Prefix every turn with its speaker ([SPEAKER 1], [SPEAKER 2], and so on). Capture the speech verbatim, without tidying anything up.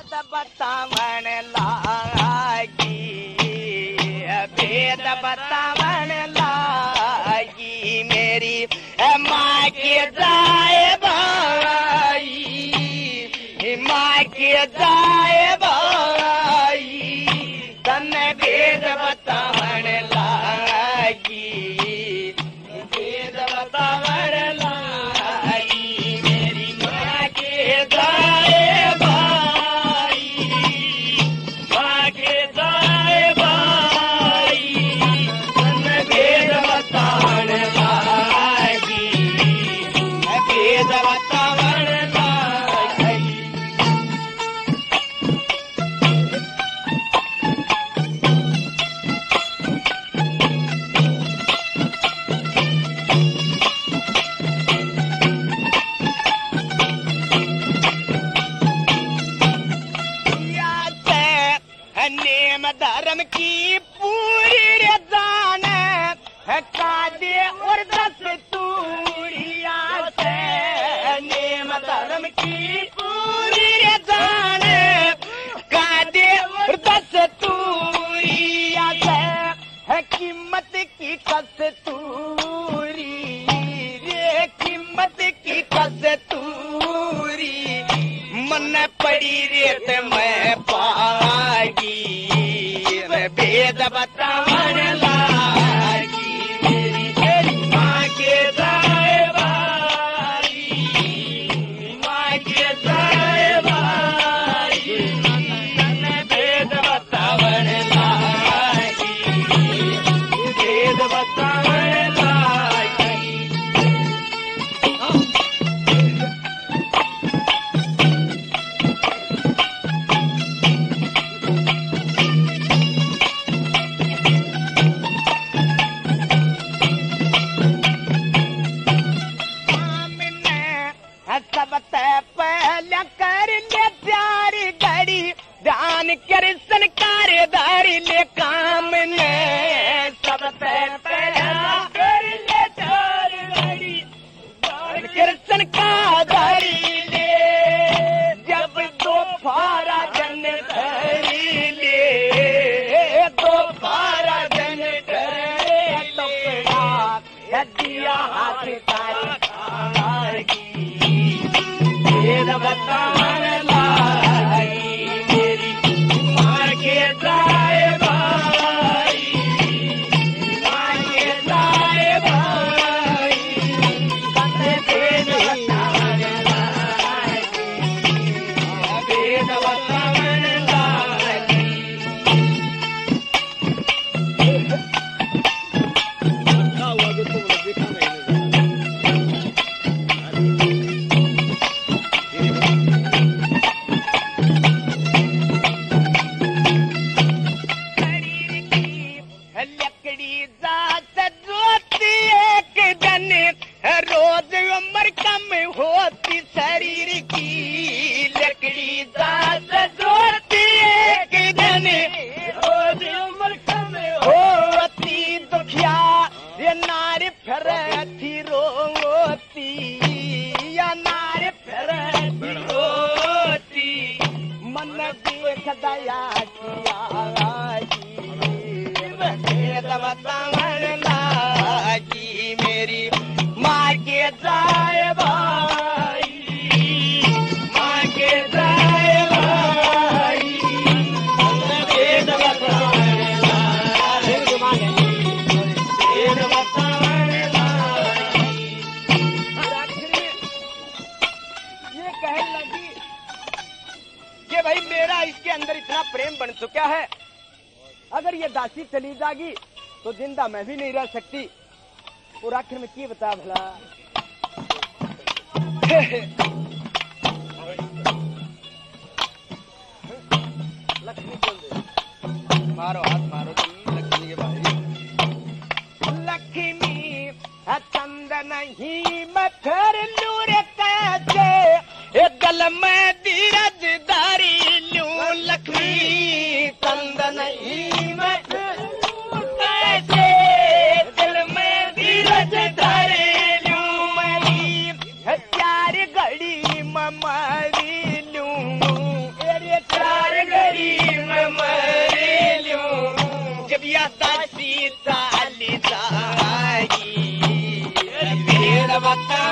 [SPEAKER 1] भेद बतावन लागी, भेद बतावन लागी मेरी माँ के जाए भाई, माँ के जाए भाई तन भेद बतावन लागी, भेद बतावन लागी मेरी माँ के जाए भाई, माँ के जाए भाई तन भेद बतावन लागी, भेद बतावन लागी। नेम धर्म की पूरी रे जान कादे और दस तूरिया से, नेम धर्म की पूरी रे जान कादे और दस तूरिया से, कीमत की कस तूरी रे, कीमत की कस तूरी मन पड़ी रेत में पागी, भेद बतावन लागी मेरी माँ के जाए भाई, माँ के जाए भाई भेद बतावन लागी, भेद बतावन लागी। सबसे पहले कर ले प्यारी घड़ी, ध्यान कर संकार दारी ले काम ने, सबसे पहले कर ले प्यारी घड़ी, ध्यान कर संकार दारी ले, जब दो फारा जन धरी ले, दो फारा जन धरे तो दिया हाथ तारी की, भेद बतावन लागी मेरी माँ के जाए भाई, माँ के जाए भाई भेद बतावन लागी, भेद बतावन लागी। अच्छा हुआ जो तुम देखा नहीं रोज उम्र कम होती शरीर की, लकड़ी जात जोड़ती एक दिन, रोज उम्र कम होती दुखिया ये नार फिरती रोती, या नार फिरती रोती मन देख दया किया भेद बतावन लागी मेरी माँ के जाए भाई, माँ के जाए भाई भेद बतावन लागी, भेद बतावन लागी। ये कहने लगी कि भाई मेरा इसके अंदर इतना प्रेम बन चुका है, अगर ये दासी चली जाएगी तो जिंदा मैं भी नहीं रह सकती। और आखिर में क्या बता भला लक्ष्मी बोल दे, मारो हाथ मारो तुम लक्ष्मी के भाई, लक्ष्मी चंदन ही मथर नूर कैसे गल में धीरज धारी लूं, लक्ष्मी चंदन ही मथर कैसे दिल में धीरज धारी लूं, मैं चार घड़ी ममारी लूं,
[SPEAKER 2] बता